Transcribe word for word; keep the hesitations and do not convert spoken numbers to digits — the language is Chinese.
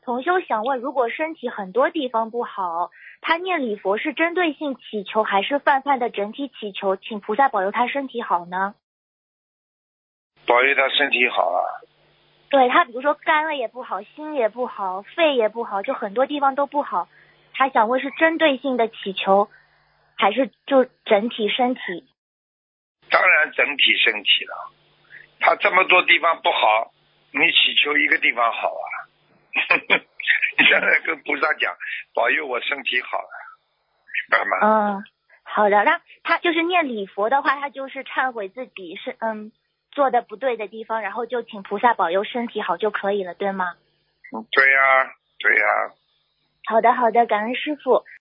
同修想问，如果身体很多地方不好，他念礼佛是针对性祈求还是泛泛的整体祈求，请菩萨保佑他身体好呢？ 保佑他身体好啊。 对，他比如说肝了也不好，心也不好，肺也不好，就很多地方都不好，他想问是针对性的祈求还是就整体身体？ 当然整体身体了，他这么多地方不好，你祈求一个地方好啊。你现在跟菩萨讲，保佑我身体好了，明白吗？ 嗯，好的。那他就是念礼佛的话，他就是忏悔自己是嗯做的不对的地方，然后就请菩萨保佑身体好就可以了，对吗？ 对呀、啊，对呀、啊。 好的，好的，感恩师父。